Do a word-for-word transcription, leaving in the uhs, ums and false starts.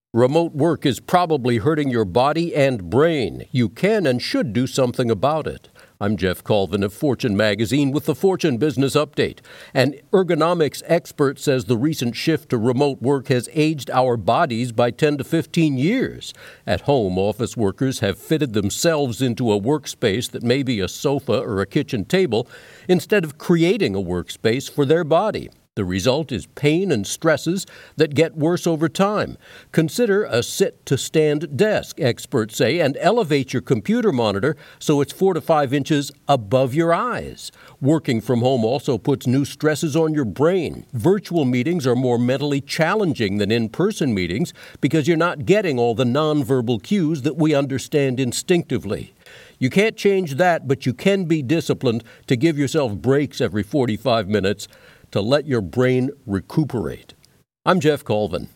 Remote work is probably hurting your body and brain. You can and should do something about it. I'm Jeff Colvin of Fortune Magazine with the Fortune Business Update. An ergonomics expert says the recent shift to remote work has aged our bodies by ten to fifteen years. At home, office workers have fitted themselves into a workspace that may be a sofa or a kitchen table instead of creating a workspace for their body. The result is pain and stresses that get worse over time. Consider a sit-to-stand desk, experts say, and elevate your computer monitor so it's four to five inches above your eyes. Working from home also puts new stresses on your brain. Virtual meetings are more mentally challenging than in-person meetings because you're not getting all the nonverbal cues that we understand instinctively. You can't change that, but you can be disciplined to give yourself breaks every forty-five minutes to let your brain recuperate. I'm Jeff Colvin.